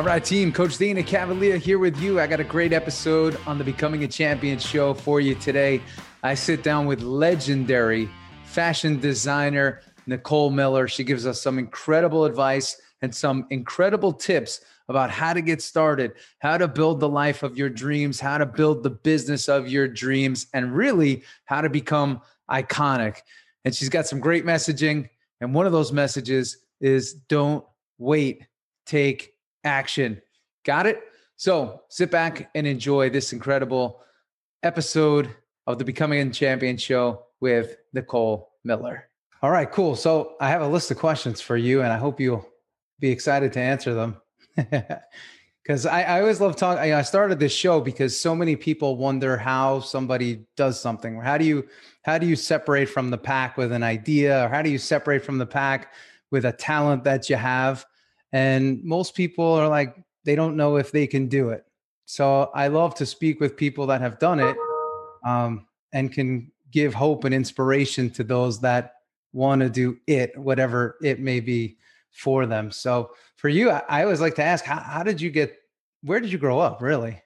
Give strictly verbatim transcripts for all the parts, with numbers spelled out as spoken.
right, team. Coach Dana Cavalier here with you. I got a great episode on the Becoming a Champion show for you today. I sit down with legendary fashion designer Nicole Miller. She gives us some incredible advice and some incredible tips about how to get started, how to build the life of your dreams, how to build the business of your dreams, and really how to become iconic. And she's got some great messaging. And one of those messages is don't wait, take action. Got it? So sit back and enjoy this incredible episode of the Becoming a Champion show with Nicole Miller. All right, cool. So I have a list of questions for you, and I hope you'll be excited to answer them. Because I, I always love talking. I started this show because so many people wonder how somebody does something. How do you how do you separate from the pack with an idea, or how do you separate from the pack with a talent that you have? And most people are like, they don't know if they can do it. So I love to speak with people that have done it um, and can give hope and inspiration to those that want to do it, whatever it may be for them. So for you, I, I always like to ask, how, how did you get, where did you grow up, really?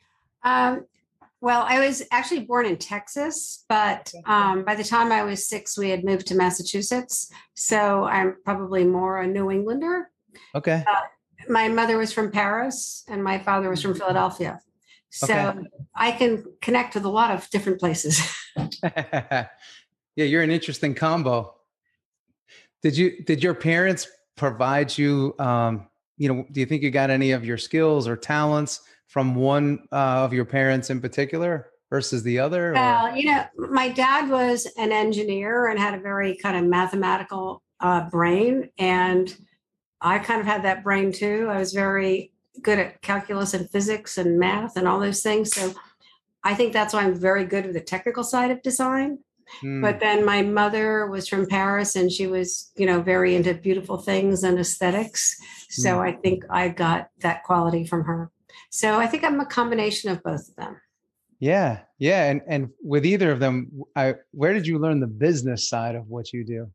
Um, well, I was actually born in Texas, but um, by the time I was six, we had moved to Massachusetts. So I'm probably more a New Englander. Okay. Uh, my mother was from Paris and my father was from Philadelphia. So okay. I can connect with a lot of different places. Yeah, you're an interesting combo. Did you, did your parents provide you, um, you know, do you think you got any of your skills or talents from one uh, of your parents in particular versus the other? Well, you know, my dad was an engineer and had a very kind of mathematical uh, brain. And I kind of had that brain too. I was very good at calculus and physics and math and all those things. So I think that's why I'm very good with the technical side of design. Mm. But then my mother was from Paris and she was, you know, very into beautiful things and aesthetics. So mm. I think I got that quality from her. So I think I'm a combination of both of them. Yeah. Yeah. And, and with either of them, I, where did you learn the business side of what you do?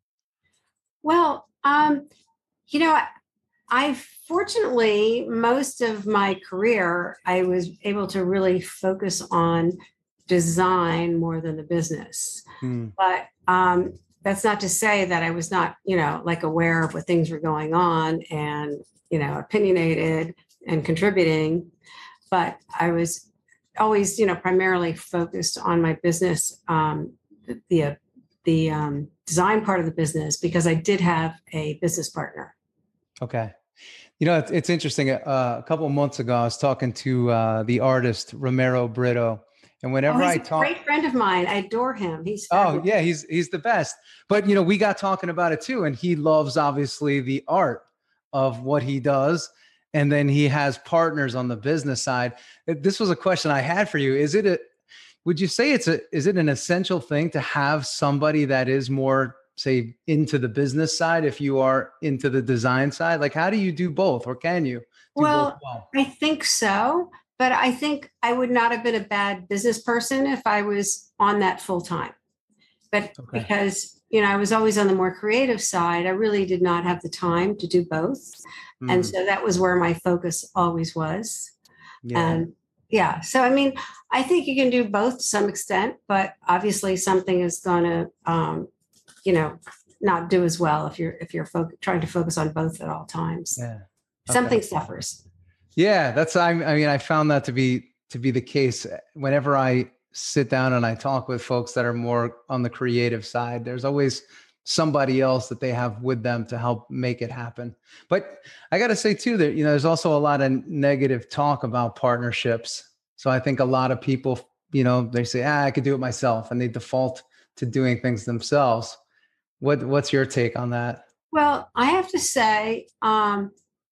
Well, um, you know, I, I fortunately, most of my career, I was able to really focus on design more than the business. Hmm. But um, that's not to say that I was not, you know, like aware of what things were going on and, you know, opinionated and contributing. But I was always, you know, primarily focused on my business, um, the, the, the um, design part of the business, because I did have a business partner. Okay. You know, it's, it's interesting. Uh, a couple of months ago, I was talking to uh, the artist Romero Brito, and whenever oh, I he's talk, a great friend of mine. I adore him. He's fabulous. Oh yeah, he's he's the best. But you know, we got talking about it too, and he loves obviously the art of what he does, and then he has partners on the business side. This was a question I had for you. Is it a? Would you say it's a? Is it an essential thing to have somebody that is more, say, into the business side if you are into the design side? Like, how do you do both, or can you do well, both well? I think so, but I think I would not have been a bad business person if I was on that full time. But okay. because, you know, I was always on the more creative side, I really did not have the time to do both. Mm. And so that was where my focus always was. Yeah. And yeah, so I mean, I think you can do both to some extent, but obviously something is going to, um, you know, not do as well if you're if you're fo- trying to focus on both at all times. Yeah, okay. Something suffers. Yeah, that's I, I mean I found that to be to be the case whenever I sit down and I talk with folks that are more on the creative side. There's always somebody else that they have with them to help make it happen. But I got to say too that you know there's also a lot of negative talk about partnerships. So I think a lot of people, you know, they say, ah, I could do it myself, and they default to doing things themselves. What what's your take on that? Well, I have to say, um,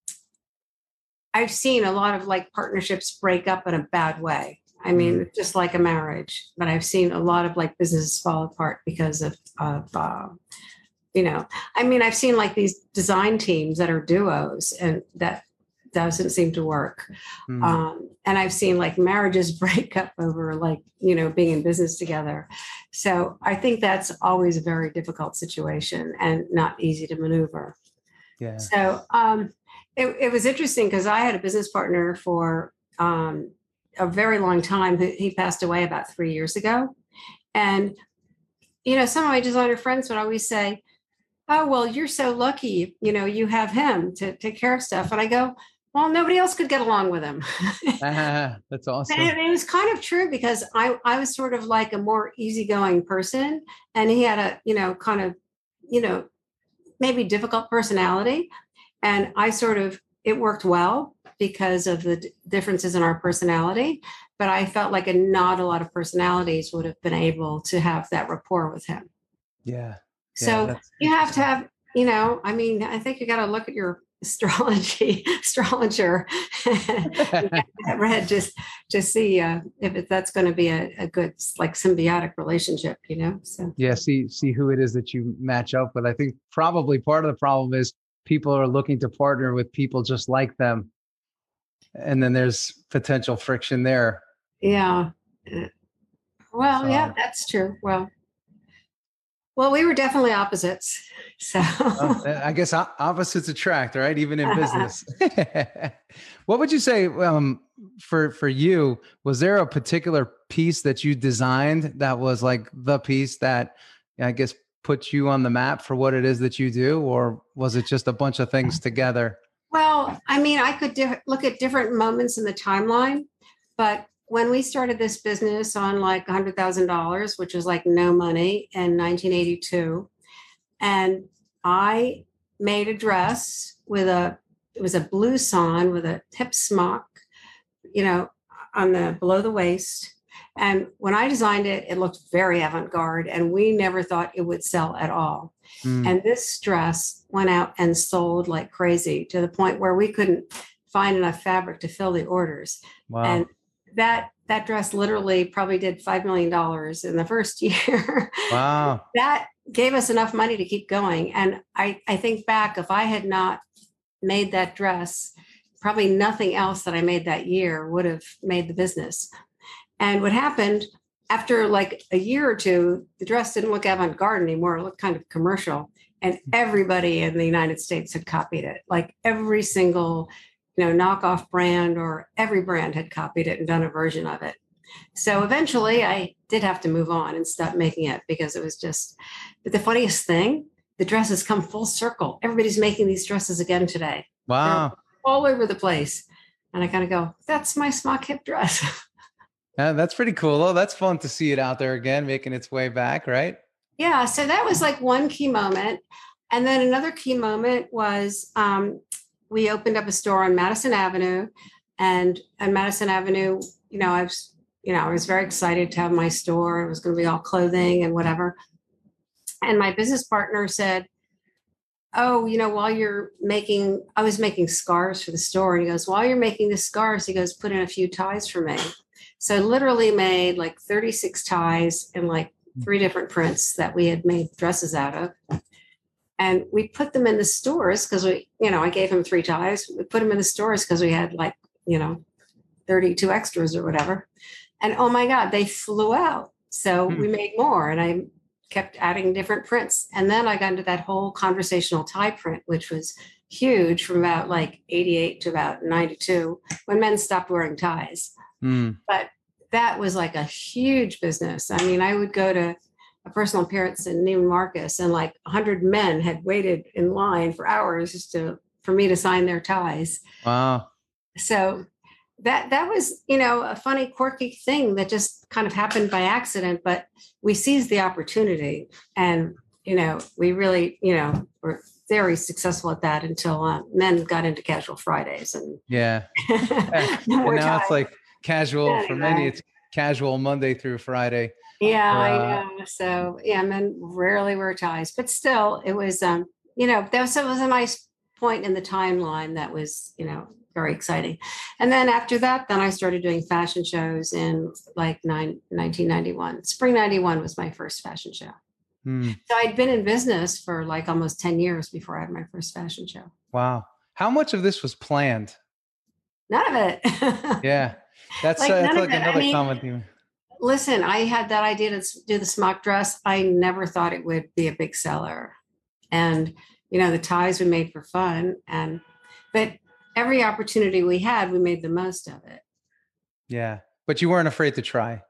I've seen a lot of like partnerships break up in a bad way. I mean, mm. just like a marriage, but I've seen a lot of like businesses fall apart because of, of uh, you know, I mean, I've seen like these design teams that are duos and that doesn't seem to work. Mm. Um, and I've seen like marriages break up over like, you know, being in business together. So I think that's always a very difficult situation and not easy to maneuver. Yeah. So, um, it, it was interesting because I had a business partner for um, a very long time. He he passed away about three years ago. And, you know, some of my designer friends would always say, oh, well, you're so lucky, you know, you have him to take care of stuff. And I go, well, nobody else could get along with him. Ah, that's And it, awesome. it was kind of true because I, I was sort of like a more easygoing person. And he had a, you know, kind of, you know, maybe difficult personality. And I sort of, it worked well because of the d- differences in our personality. But I felt like a, not a lot of personalities would have been able to have that rapport with him. Yeah. Yeah, So that's you have to interesting. have, you know, I mean, I think you got to look at your astrology astrologer that read just to see uh, if it, that's going to be a, a good like symbiotic relationship, you know. So Yeah, see see who it is that you match up with. I think probably part of the problem is people are looking to partner with people just like them, and then there's potential friction there. yeah. Uh, Well, yeah, So, that's true. Well, well, we were definitely opposites. So uh, I guess o- opposites attract, right? Even in business. What would you say um, for for you? Was there a particular piece that you designed that was like the piece that I guess put you on the map for what it is that you do, or was it just a bunch of things together? well, I mean, I could di- look at different moments in the timeline, but when we started this business on like one hundred thousand dollars which was like no money in nineteen eighty-two, and I made a dress with a, it was a blue sawn with a hip smock, you know, on the below the waist. And when I designed it, it looked very avant garde, and we never thought it would sell at all. Mm, And this dress went out and sold like crazy to the point where we couldn't find enough fabric to fill the orders. And wow. that that dress literally probably did five million dollars in the first year. Wow. That gave us enough money to keep going. And I, I think back, if I had not made that dress, probably nothing else that I made that year would have made the business. And what happened after like a year or two, the dress didn't look avant-garde anymore. It looked kind of commercial. And everybody in the United States had copied it. Like every single, you know, knockoff brand or every brand had copied it and done a version of it. So eventually I did have to move on and stop making it because it was just, but the funniest thing, the dresses come full circle. Everybody's making these dresses again today. They're Wow. all over the place. And I kind of go, that's my smock hip dress. Yeah, that's pretty cool. Oh, that's fun to see it out there again, making its way back, right? Yeah. So that was like one key moment. And then another key moment was um, we opened up a store on Madison Avenue. And on Madison Avenue, you know, I was, you know, I was very excited to have my store. It was going to be all clothing and whatever. And my business partner said, oh, you know, while you're making, I was making scarves for the store. And he goes, while you're making the scarves, he goes, put in a few ties for me. So I literally made like thirty-six ties in like three different prints that we had made dresses out of. And we put them in the stores because we, you know, I gave him three ties. We put them in the stores because we had like, you know, thirty-two extras or whatever. And oh my God, they flew out. So Hmm. we made more and I kept adding different prints. And then I got into that whole conversational tie print, which was huge from about like eighty-eight to about ninety-two when men stopped wearing ties. Hmm. But that was like a huge business. I mean, I would go to a personal appearance in Neiman Marcus and like a hundred men had waited in line for hours just to, for me to sign their ties. Wow. So that that was, you know, a funny quirky thing that just kind of happened by accident, but we seized the opportunity and, you know, we really, you know, were very successful at that until uh, men got into casual Fridays and Yeah. no And more now it's time. like casual for many, Anyway, it's casual Monday through Friday. yeah, For I uh know. So yeah, men rarely wear ties, but still it was, um, you know, that was, it was a nice point in the timeline that was, you know, very exciting. And then after that, then I started doing fashion shows in like nine, nineteen ninety-one. Spring ninety-one was my first fashion show. hmm, So I'd been in business for like almost ten years before I had my first fashion show. wow. How much of this was planned? None of it. Yeah. That's uh, Like that's none of like it. I another mean, common theme. listen, I had that idea to s- do the smock dress. I never thought it would be a big seller. And, you know, the ties we made for fun. And, but every opportunity we had, we made the most of it. Yeah. But you weren't afraid to try.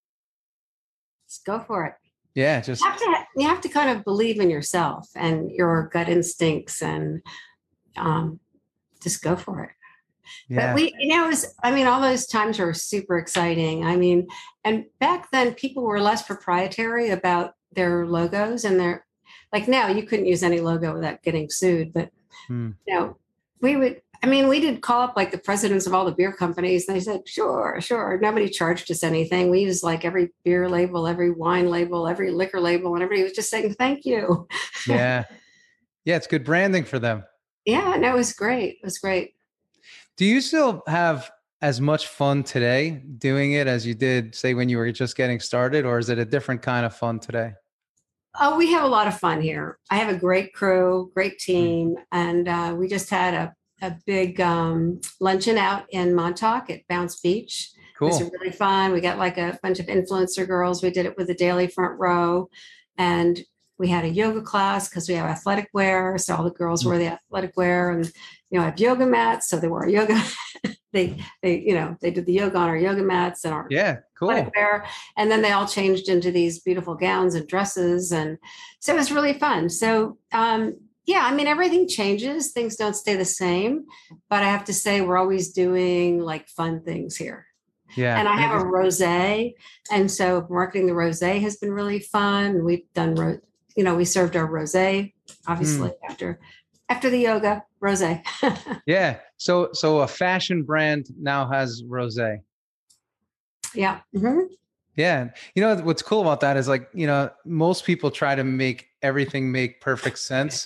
Let's go for it. Yeah. Just, You have to, you have to kind of believe in yourself and your gut instincts and um, just go for it. yeah. But we, you know, it was, I mean, all those times were super exciting. I mean, and back then people were less proprietary about their logos and their, like now you couldn't use any logo without getting sued. But, Hmm. you know, we would, I mean, we did call up like the presidents of all the beer companies. And they said, sure, sure. Nobody charged us anything. We used like every beer label, every wine label, every liquor label, and everybody was just saying, thank you. Yeah. Yeah. It's good branding for them. Yeah, no, it was great. It was great. Do you still have as much fun today doing it as you did, say, when you were just getting started, or is it a different kind of fun today? Oh, we have a lot of fun here. I have a great crew, great team, and uh, we just had a, a big um, luncheon out in Montauk at Bounce Beach. It was Cool. really fun. We got like a bunch of influencer girls. We did it with the Daily Front Row, and we had a yoga class because we have athletic wear. So all the girls wear the athletic wear, and you know, I have yoga mats, so they wore yoga. they, they, you know, they did the yoga on our yoga mats and our Yeah. Cool. athletic wear, and then they all changed into these beautiful gowns and dresses, and so it was really fun. So, um, yeah, I mean, everything changes; things don't stay the same. But I have to say, we're always doing like fun things here. Yeah. And I And have it a was- rosé, and so marketing the rosé has been really fun. We've done, ro- you know, we served our rosé obviously after after the yoga rosé. yeah. So, so a fashion brand now has rosé. Yeah. Mhm. Yeah. You know, what's cool about that is, like, you know, most people try to make everything make perfect sense.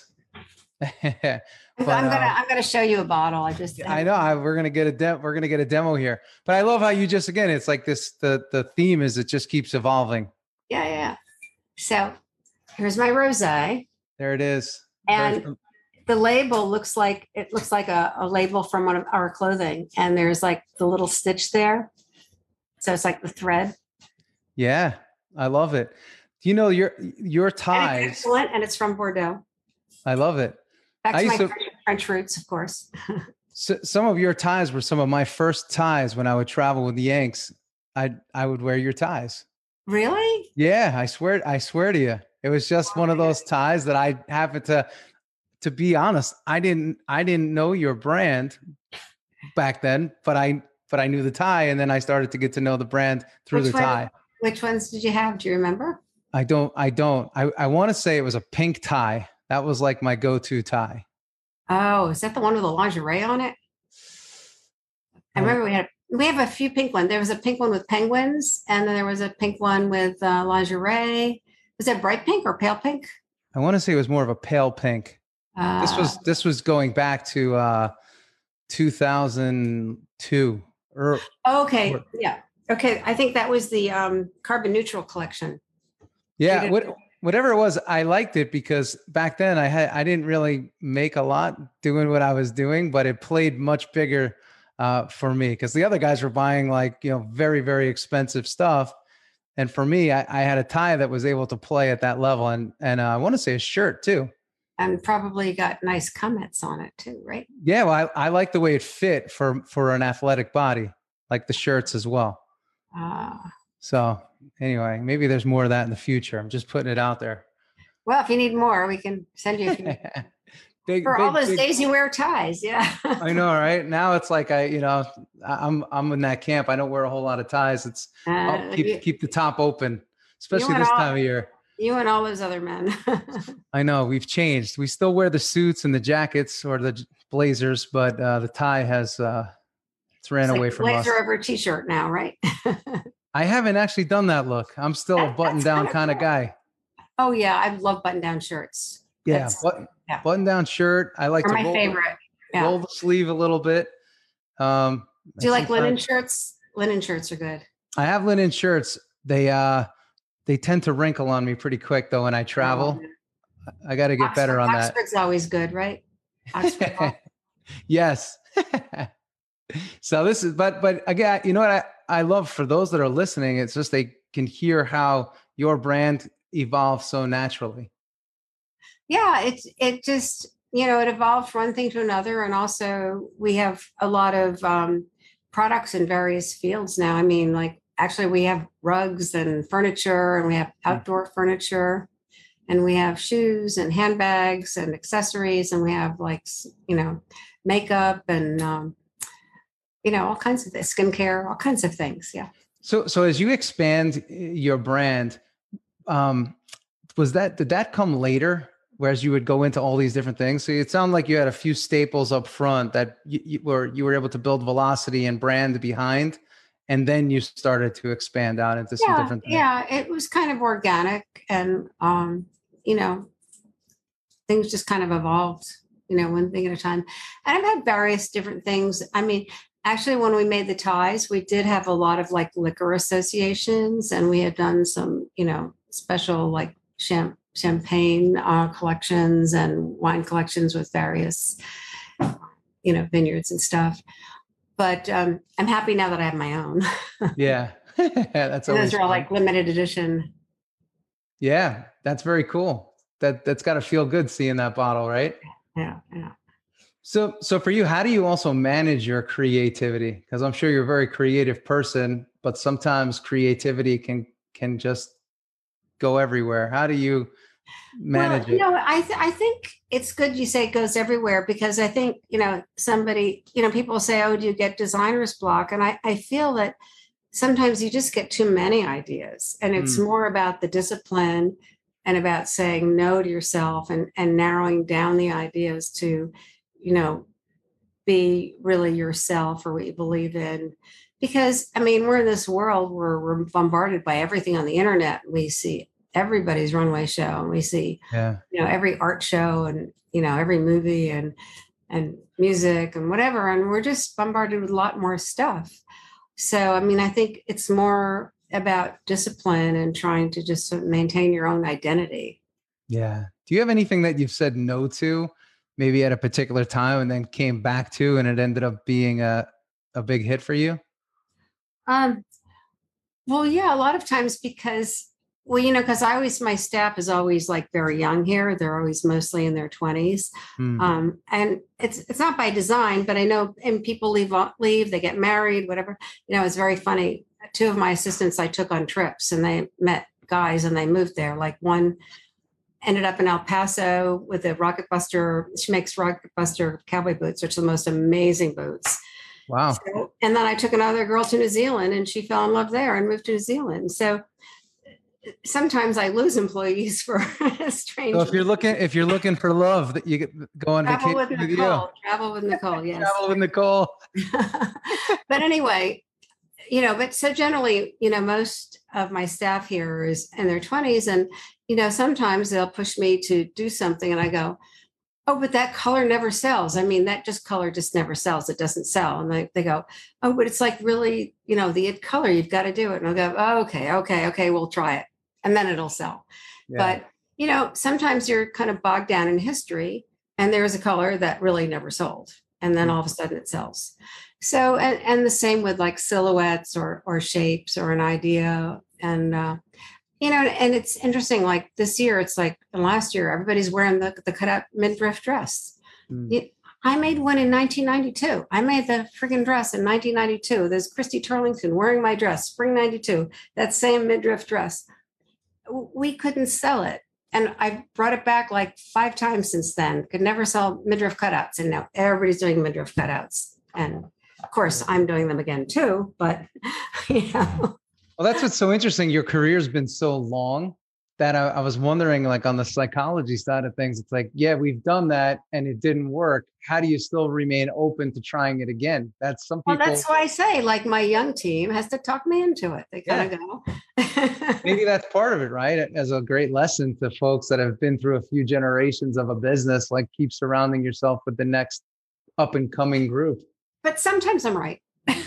I'm But, I'm gonna um, I'm gonna show you a bottle. I just I know I, we're gonna get a de- we're gonna get a demo here, but I love how you just, again, it's like this. The the theme is it just keeps evolving. Yeah, yeah, yeah. So here's my rosé, There it is. Very and fam- the label looks like it looks like a, a label from one of our clothing, and there's like the little stitch there. So it's like the thread. yeah, I love it. You know, your your And it's ties. excellent, and it's from Bordeaux. I love it. Back I to my used to- French, French roots, of course. So, some of your ties were some of my first ties when I would travel with the Yanks. I I would wear your ties. Really? Yeah, I swear, I swear to you, it was just one of those ties that I happened to. To be honest, I didn't I didn't know your brand back then, but I but I knew the tie, and then I started to get to know the brand through Which the one- tie. Which ones did you have? Do you remember? I don't I don't I I want to say it was a pink tie. That was like my go-to tie. Oh, is that the one with the lingerie on it? I Uh, remember we had we have a few pink ones. There was a pink one with penguins, and then there was a pink one with uh, lingerie. Was that bright pink or pale pink? I want to say it was more of a pale pink. Uh, This was this was going back to uh two thousand two. Or okay. or- Yeah. Okay. I think that was the um, carbon neutral collection. yeah, did- what, whatever it was, I liked it because back then I had I didn't really make a lot doing what I was doing, but it played much bigger uh, for me because the other guys were buying, like, you know, very very expensive stuff, and for me, I, I had a tie that was able to play at that level, and and uh, I want to say a shirt too. And probably got nice comments on it too, right? Yeah, well, I, I like the way it fit for for an athletic body, like the shirts as well. Uh, So anyway, maybe there's more of that in the future. I'm just putting it out there. well, if you need more, we can send you a few. big, For all big, those big- days you wear ties. Yeah. I know, right? Now it's like I, you know, I- I'm I'm in that camp. I don't wear a whole lot of ties. It's I'll Uh, keep you, keep the top open, especially and this all- time of year. you and all those other men. I know we've changed. We still wear the suits and the jackets or the j- blazers, but uh, the tie has uh, it's ran It's like away a from us. blazer over a t-shirt now, right? I haven't actually done that look. I'm still a That- that's button down kinda kind of cool. guy. Oh yeah, I love button-down shirts. Yeah, That's- button, yeah. button down shirt. I like They're to my roll, favorite. Yeah. roll the sleeve a little bit. Um, Do you like linen sometimes- shirts? Linen shirts are good. I have linen shirts. They uh they tend to wrinkle on me pretty quick though when I travel. Oh, I got to get better on that. Oxford's always good, right? Oxford. Yes. So this is, but but again, you know what I, I love for those that are listening, it's just they can hear how your brand evolves so naturally. Yeah, it's it just you know, it evolved from one thing to another. And also we have a lot of um, products in various fields now. I mean, like actually we have rugs and furniture, and we have outdoor furniture, and we have shoes and handbags and accessories, and we have like, you know, makeup and, um, you know, all kinds of things, skincare, all kinds of things. Yeah. So, so as you expand your brand, um, was that, did that come later? Whereas you would go into all these different things. So it sounded like you had a few staples up front that you, you were, you were able to build velocity and brand behind. And then you started to expand out into some Yeah. different things. Yeah. It was kind of organic, and, um, you know, things just kind of evolved, you know, one thing at a time. And I've had various different things. I mean, actually, when we made the ties, we did have a lot of like liquor associations, and we had done some, you know, special like champ- champagne uh, collections and wine collections with various, you know, vineyards and stuff. But um, I'm happy now that I have my own. Yeah. That's And always those are all fun. like limited edition. Yeah, that's very cool. That that's got to feel good seeing that bottle, right? Yeah, yeah. So so for you, how do you also manage your creativity? Because I'm sure you're a very creative person, but sometimes creativity can can just go everywhere. How do you Well, manage you it? know, I th- I think it's good you say it goes everywhere, because I think, you know, somebody, you know, people say, oh, do you get designer's block? And I, I feel that sometimes you just get too many ideas, and it's Mm, more about the discipline and about saying no to yourself, and, and narrowing down the ideas to, you know, be really yourself or what you believe in. Because I mean, we're in this world where we're bombarded by everything on the internet. We see everybody's runway show, and we see, yeah. you know, every art show, and, you know, every movie, and and music and whatever. And we're just bombarded with a lot more stuff. So I mean, I think it's more about discipline and trying to just sort of maintain your own identity. Yeah. Do you have anything that you've said no to, maybe at a particular time and then came back to and it ended up being a, a big hit for you? Um, Well, yeah, a lot of times because, well, you know, because I always, my staff is always like very young here. They're always mostly in their twenties. Hmm. Um, and it's it's not by design, but I know, and people leave, leave, they get married, whatever. You know, it's very funny. Two of my assistants I took on trips, and they met guys and they moved there. Like one ended up in El Paso with a Rocket Buster. She makes Rocket Buster cowboy boots, which are the most amazing boots. Wow. So, and then I took another girl to New Zealand, and she fell in love there and moved to New Zealand. So sometimes I lose employees for So if strangers. you're looking, if you're looking for love, that you get go on Travel vacation with with you. Nicole. Travel with Nicole. Yes. Travel with Nicole. But anyway, you know, but so generally, you know, most of my staff here is in their twenties, and, you know, sometimes they'll push me to do something, and I go, oh, but that color never sells. I mean, that just color just never sells. It doesn't sell. And they, they go, oh, but it's like really, you know, the it color, you've got to do it. And I'll go, oh, okay, okay, okay, we'll try it. And then it'll sell. Yeah. But, you know, sometimes you're kind of bogged down in history, and there's a color that really never sold. And then all of a sudden it sells. So, and, and the same with like silhouettes or, or shapes or an idea. And, uh, you know, and it's interesting, like this year, it's like last year, everybody's wearing the, the cutout midriff dress. Mm. You- I made one in nineteen ninety-two. I made the friggin' dress in nineteen ninety-two. There's Christy Turlington wearing my dress, spring ninety-two, that same midriff dress. W- We couldn't sell it. And I brought it back like five times since then. Could never sell midriff cutouts. And now everybody's doing midriff cutouts. And of course, I'm doing them again too. But, you know. Well, that's what's so interesting. Your career's been so long that I, I was wondering, like on the psychology side of things, it's like, yeah, we've done that and it didn't work. How do you still remain open to trying it again? That's some Well, people. that's why I say, like, my young team has to talk me into it. They kind of Yeah. go. Maybe that's part of it, right? As a great lesson to folks that have been through a few generations of a business, like keep surrounding yourself with the next up and coming group. But sometimes I'm right.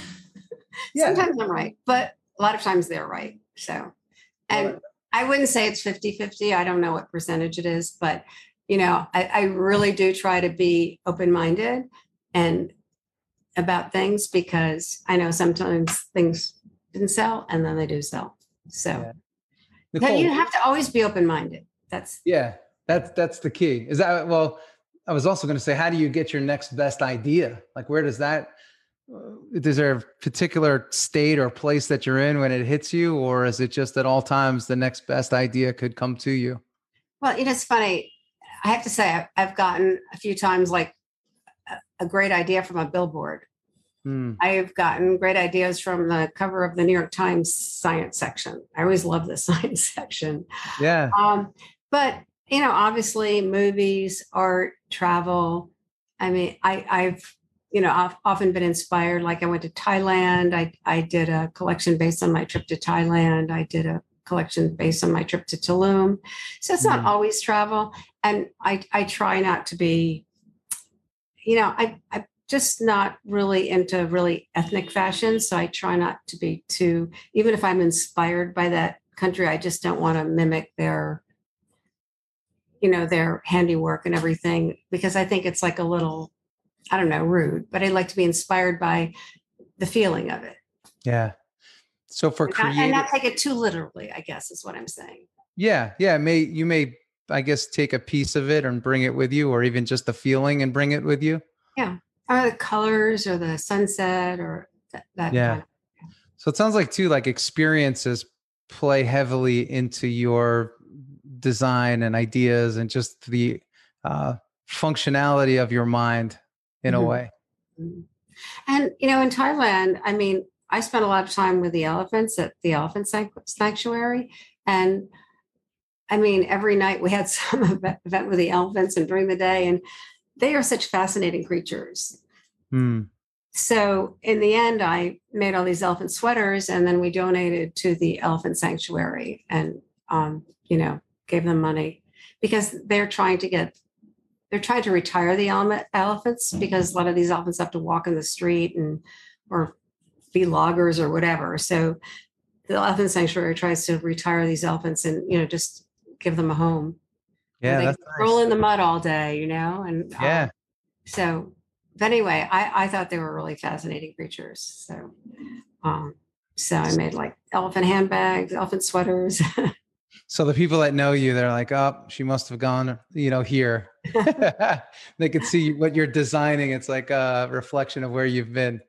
Yeah. Sometimes I'm right, but a lot of times they're right. So, and Well, I wouldn't say it's fifty fifty. I don't know what percentage it is, but, you know, I, I really do try to be open-minded and about things, because I know sometimes things didn't sell and then they do sell. So yeah. but Nicole, you have to always be open-minded. That's yeah, that's that's the key. Is that well? I was also going to say, how do you get your next best idea? Like, where does that, uh, is there a particular state or place that you're in when it hits you? Or is it just at all times the next best idea could come to you? Well, you know, it's funny. I have to say, I've, I've gotten a few times like a, a great idea from a billboard. Hmm. I've gotten great ideas from the cover of the New York Times science section. I always love the science section. Yeah. Um, but, you know, obviously movies, art, travel. I mean, I, I've, you know, I've often been inspired. Like I went to Thailand. I, I did a collection based on my trip to Thailand. I did a collection based on my trip to Tulum. So it's not Hmm. always travel. And I, I try not to be, you know, I, I just not really into really ethnic fashion. So I try not to be too, even if I'm inspired by that country, I just don't want to mimic their, you know, their handiwork and everything, because I think it's like a little, I don't know, rude, but I like to be inspired by the feeling of it. Yeah. So for And not, and creative, not take it too literally, I guess is what I'm saying. yeah, yeah, may you may, I guess, take a piece of it and bring it with you, or even just the feeling and bring it with you. Yeah. Or the colors or the sunset or that, that Yeah. kind of. So it sounds like too, like experiences play heavily into your design and ideas and just the uh, functionality of your mind in a Mhm. way. Mhm. And, you know, in Thailand, I mean, I spent a lot of time with the elephants at the elephant sanct- sanctuary. And I mean, every night we had some event event with the elephants and during the day, and they are such fascinating creatures. Hmm. So in the end, I made all these elephant sweaters and then we donated to the elephant sanctuary and, um, you know, gave them money because they're trying to get, they're trying to retire the ele- elephants because a lot of these elephants have to walk in the street and, or be loggers or whatever. So the elephant sanctuary tries to retire these elephants and, you know, just give them a home where Yeah, they that's can roll nice. in the mud all day, you know, and, Yeah. um, so, but anyway, I, I thought they were really fascinating creatures. So, um, so I made like elephant handbags, elephant sweaters. So the people that know you, they're like, oh, she must have gone, you know, here. They could see what you're designing. It's like a reflection of where you've been.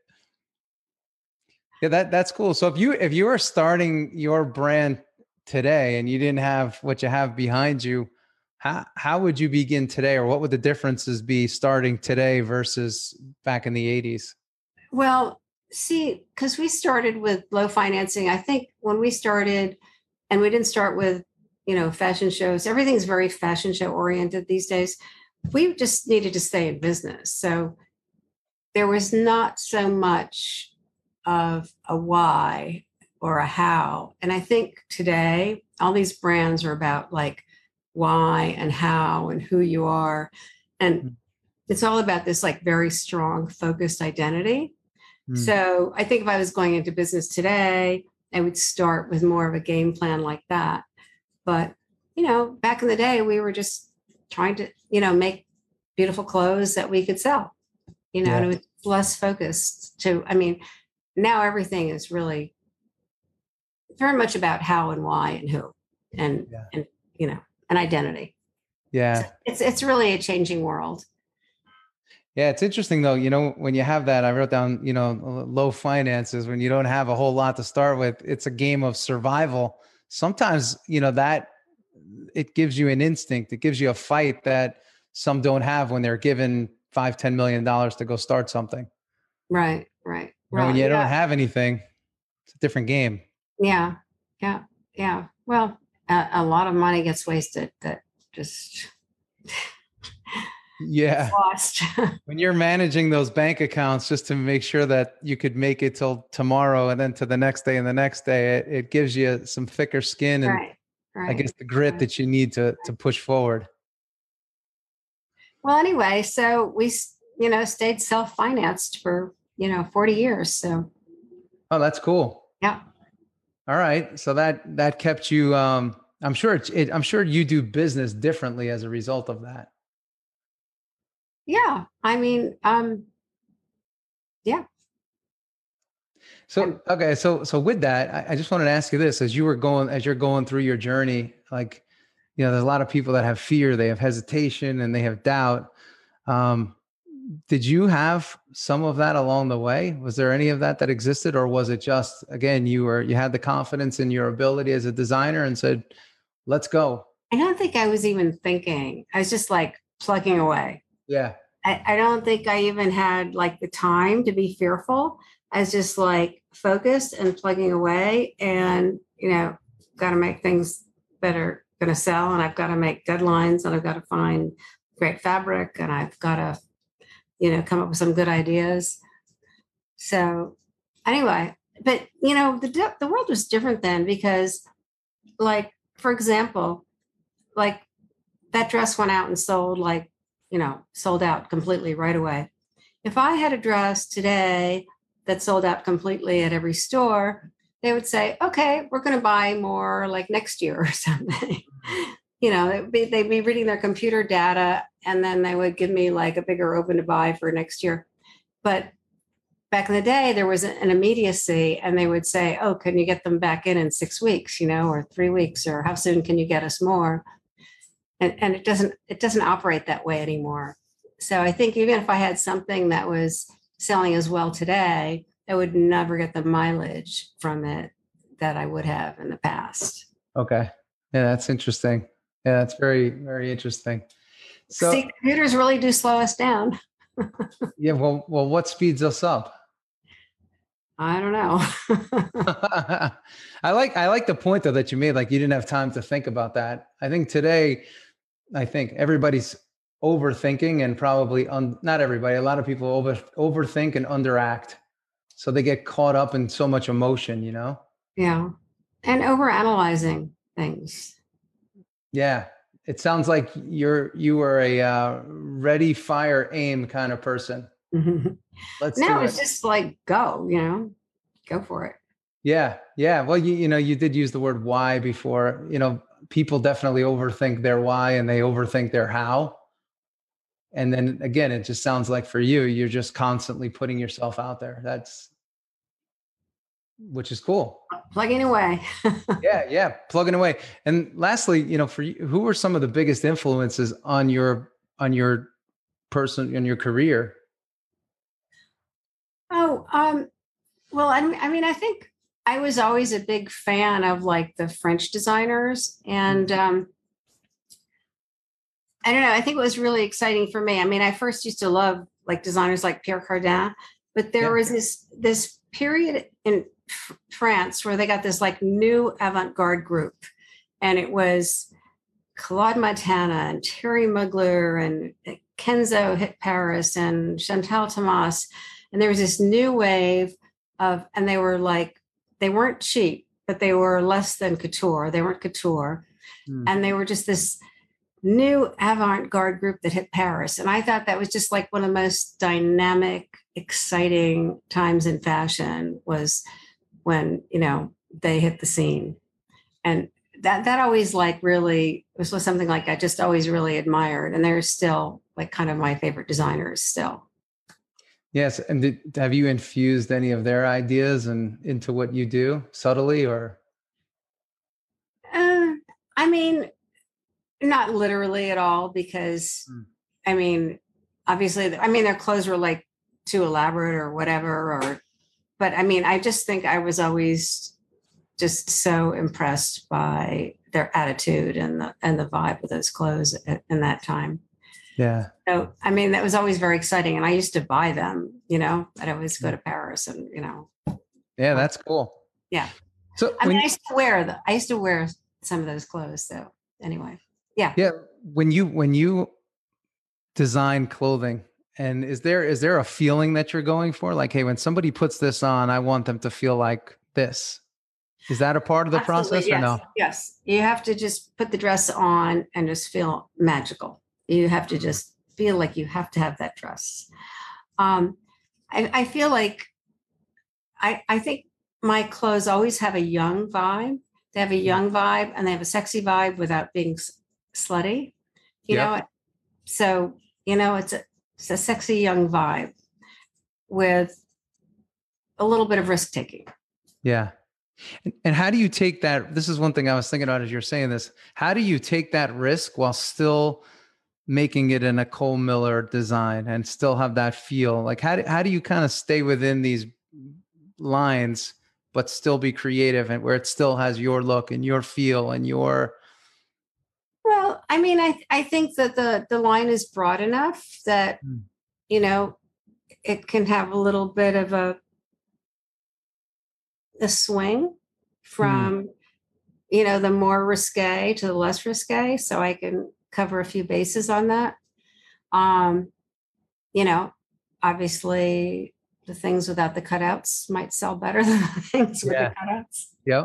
Yeah, that that's cool. So if you if you are starting your brand today and you didn't have what you have behind you, how how would you begin today, or what would the differences be starting today versus back in the eighties? Well, see, because we started with low financing, I think when we started, and we didn't start with, you know, fashion shows, everything's very fashion show oriented these days. We just needed to stay in business. So there was not so much of a why or a how. And I think today, all these brands are about like why and how and who you are. And it's all about this like very strong, focused identity. Mm. So I think if I was going into business today, I would start with more of a game plan like that. But, you know, back in the day, we were just trying to, you know, make beautiful clothes that we could sell, you know, Yeah. and it was less focused to, I mean, now everything is really very much about how and why and who and, Yeah. and, you know, an identity. So Yeah. it's, it's really a changing world. Yeah, it's interesting though, you know, when you have that, I wrote down, you know, low finances, when you don't have a whole lot to start with, it's a game of survival. Sometimes, you know, that it gives you an instinct, it gives you a fight that some don't have when they're given five, ten million dollars to go start something. Right. Right. You know, when Well, you don't yeah. have anything, it's a different game. Yeah. Yeah. Yeah. Well, a, a lot of money gets wasted that just gets Yeah. lost. When you're managing those bank accounts just to make sure that you could make it till tomorrow and then to the next day and the next day, it, it gives you some thicker skin and Right. I Right. guess the grit Right. that you need to to push forward. Well, anyway, so we, s- you know, stayed self-financed for, you know, forty years. So, Oh, that's cool. yeah. All right. So that that kept you um I'm sure it's it, I'm sure you do business differently as a result of that. Yeah. I mean, um, yeah. And So okay, so so with that, I, I just wanted to ask you this: as you were going, as you're going through your journey, like, you know, there's a lot of people that have fear, they have hesitation, and they have doubt. Um, did you have some of that along the way? Was there any of that that existed, or was it just, again, you were, you had the confidence in your ability as a designer and said, let's go? I don't think I was even thinking. I was just like plugging away. Yeah. I, I don't think I even had like the time to be fearful. I was just like focused and plugging away and, you know, got to make things that are going to sell, and I've got to make deadlines, and I've got to find great fabric, and I've got to, you know, come up with some good ideas. So anyway, but you know, the the world was different then because, like, for example, like that dress went out and sold like, you know, sold out completely right away. If I had a dress today that sold out completely at every store, they would say, okay, we're going to buy more like next year or something. You know, they'd be, they'd be reading their computer data, and then they would give me like a bigger open to buy for next year. But back in the day, there was an immediacy, and they would say, oh, can you get them back in in six weeks, you know, or three weeks, or how soon can you get us more? And, and it doesn't, it doesn't operate that way anymore. So I think even if I had something that was selling as well today, I would never get the mileage from it that I would have in the past. Okay. Yeah, that's interesting. Yeah, that's very, very interesting. So see, computers really do slow us down. yeah, well, well, what speeds us up? I don't know. I like, I like the point though that you made, like you didn't have time to think about that. I think today, I think everybody's overthinking, and probably un, not everybody, a lot of people over overthink and underact. So they get caught up in so much emotion, you know? Yeah. And overanalyzing things. Yeah. It sounds like you're, you were a uh, ready, fire, aim kind of person. Let's no, do it's it. just like, go, you know, go for it. Yeah. Yeah. Well, you, you know, you did use the word why before. You know, people definitely overthink their why, and they overthink their how. And then again, it just sounds like for you, you're just constantly putting yourself out there. That's, which is cool. Plugging away. Yeah. Yeah. Plugging away. And lastly, you know, for you, who were some of the biggest influences on your, on your person, in your career? Oh, um, well, I, I mean, I think I was always a big fan of like the French designers, and um, I don't know. I think it was really exciting for me. I mean, I first used to love like designers like Pierre Cardin, but there Yeah. was this this period in F- France where they got this like new avant-garde group, and it was Claude Montana and Terry Mugler and Kenzo hit Paris and Chantal Thomas, and there was this new wave of, and they were like, they weren't cheap, but they were less than couture. They weren't couture, Mm. and they were just this new avant-garde group that hit Paris. And I thought that was just like one of the most dynamic, exciting times in fashion was when, you know, they hit the scene. And that that always like really was something like I just always really admired. And they're still like kind of my favorite designers still. Yes. And did, have you infused any of their ideas and into what you do subtly, or? Uh, I mean, not literally at all, because Mm. I mean, obviously, I mean, their clothes were like too elaborate or whatever, or, but I mean, I just think I was always just so impressed by their attitude and the, and the vibe of those clothes at, in that time. Yeah. So, I mean, that was always very exciting. And I used to buy them, you know, I'd always go to Paris and, you know. Yeah, that's cool. Yeah. So I mean, when, I used to wear the, I used to wear some of those clothes. So anyway, yeah. yeah, when you, when you design clothing, and is there, is there a feeling that you're going for? Like, hey, when somebody puts this on, I want them to feel like this. Is that a part of the Absolutely, process, yes. or no? Yes. You have to just put the dress on and just feel magical. You have to just feel like you have to have that dress. Um, I, I feel like I, I think my clothes always have a young vibe. They have a young vibe, and they have a sexy vibe without being s- slutty. You Yep. know, so you know it's a it's a sexy young vibe with a little bit of risk taking. Yeah. And, and how do you take that? This is one thing I was thinking about as you're saying this. How do you take that risk while still making it a Nicole Miller design and still have that feel? Like how do, how do you kind of stay within these lines, but still be creative and where it still has your look and your feel and your... Well, I mean, I, I think that the, the line is broad enough that, Mm. you know, it can have a little bit of a, a swing from, mm. you know, the more risque to the less risque. So I can cover a few bases on that. Um, you know, obviously the things without the cutouts might sell better than the things with yeah. the cutouts. Yep.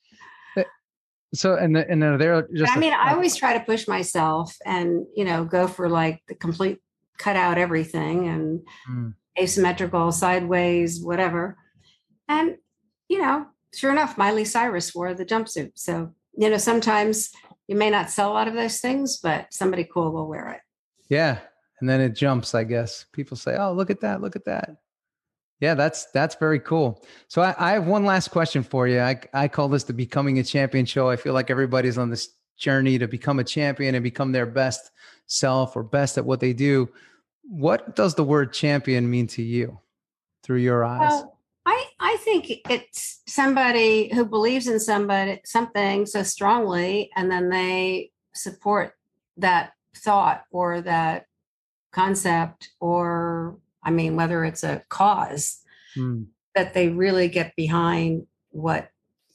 So, and, the, and they're just, I mean, I always try to push myself and, you know, go for like the complete cut out everything and mm. asymmetrical, sideways, whatever. And, you know, sure enough, Miley Cyrus wore the jumpsuit. So, you know, sometimes you may not sell a lot of those things, but somebody cool will wear it. Yeah. And then it jumps, I guess. People say, oh, look at that. Look at that. Yeah, that's that's very cool. So I, I have one last question for you. I, I call this the Becoming a Champion show. I feel like everybody's on this journey to become a champion and become their best self or best at what they do. What does the word champion mean to you through your eyes? Well, I, I think it's somebody who believes in somebody something so strongly, and then they support that thought or that concept, or I mean, whether it's a cause, mm. that they really get behind what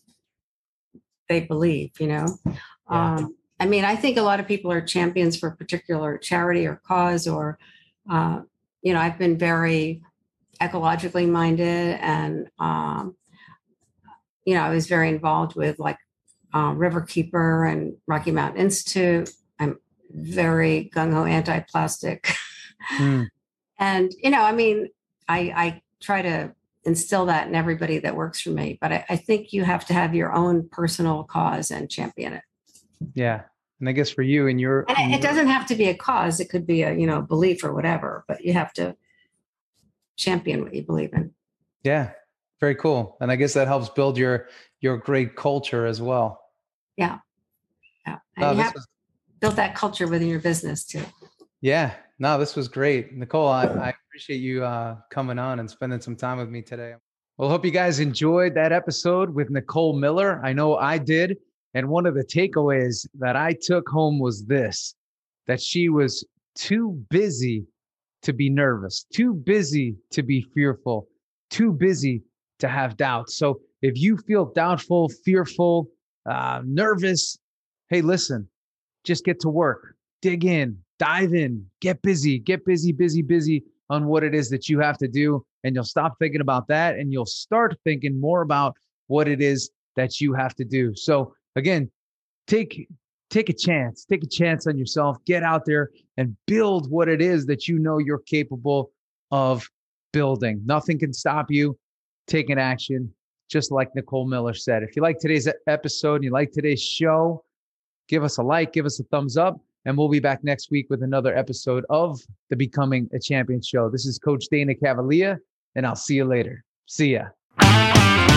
they believe, you know? Yeah. Um, I mean, I think a lot of people are champions for a particular charity or cause, or, uh, you know, I've been very ecologically minded, and, um, you know, I was very involved with like uh, Riverkeeper and Rocky Mountain Institute. I'm very gung-ho anti-plastic. Mm. And, you know, I mean, I, I try to instill that in everybody that works for me, but I, I think you have to have your own personal cause and champion it. Yeah. And I guess for you and your... And it, it doesn't have to be a cause. It could be a, you know, belief or whatever, but you have to champion what you believe in. Yeah. Very cool. And I guess that helps build your, your great culture as well. Yeah. Yeah. And oh, you have was... to build that culture within your business too. Yeah. No, this was great. Nicole, I, I appreciate you uh, coming on and spending some time with me today. Well, hope you guys enjoyed that episode with Nicole Miller. I know I did. And one of the takeaways that I took home was this, that she was too busy to be nervous, too busy to be fearful, too busy to have doubts. So if you feel doubtful, fearful, uh, nervous, hey, listen, just get to work, dig in, dive in, get busy, get busy, busy, busy on what it is that you have to do. And you'll stop thinking about that and you'll start thinking more about what it is that you have to do. So again, take, take a chance, take a chance on yourself, get out there and build what it is that you know you're capable of building. Nothing can stop you taking action, just like Nicole Miller said. If you like today's episode and you like today's show, give us a like, give us a thumbs up. And we'll be back next week with another episode of the Becoming a Champion show. This is Coach Dana Cavalier, and I'll see you later. See ya.